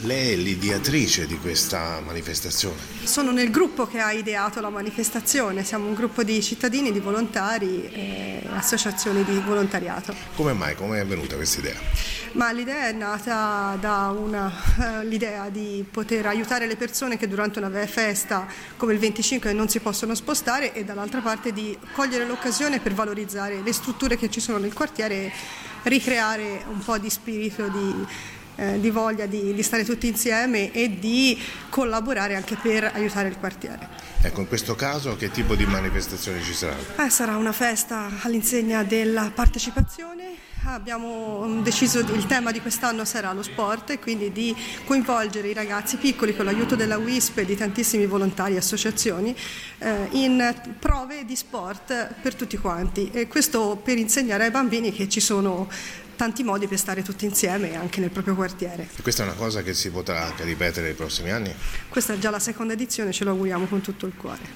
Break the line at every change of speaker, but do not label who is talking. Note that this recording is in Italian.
Lei è l'ideatrice di questa manifestazione.
Sono nel gruppo che ha ideato la manifestazione, siamo un gruppo di cittadini, di volontari e associazioni di volontariato.
Come mai? Come è venuta questa idea?
Ma l'idea è nata da l'idea di poter aiutare le persone che durante una festa come il 25 non si possono spostare e dall'altra parte di cogliere l'occasione per valorizzare le strutture che ci sono nel quartiere e ricreare un po' di spirito di voglia di stare tutti insieme e di collaborare anche per aiutare il quartiere.
Ecco, in questo caso che tipo di manifestazione ci sarà?
Sarà una festa all'insegna della partecipazione. Abbiamo deciso il tema di quest'anno sarà lo sport e quindi di coinvolgere i ragazzi piccoli con l'aiuto della WISP e di tantissimi volontari e associazioni in prove di sport per tutti quanti, e questo per insegnare ai bambini che ci sono tanti modi per stare tutti insieme anche nel proprio quartiere.
E questa è una cosa che si potrà anche ripetere nei prossimi anni?
Questa è già la seconda edizione, ce lo auguriamo con tutto il cuore.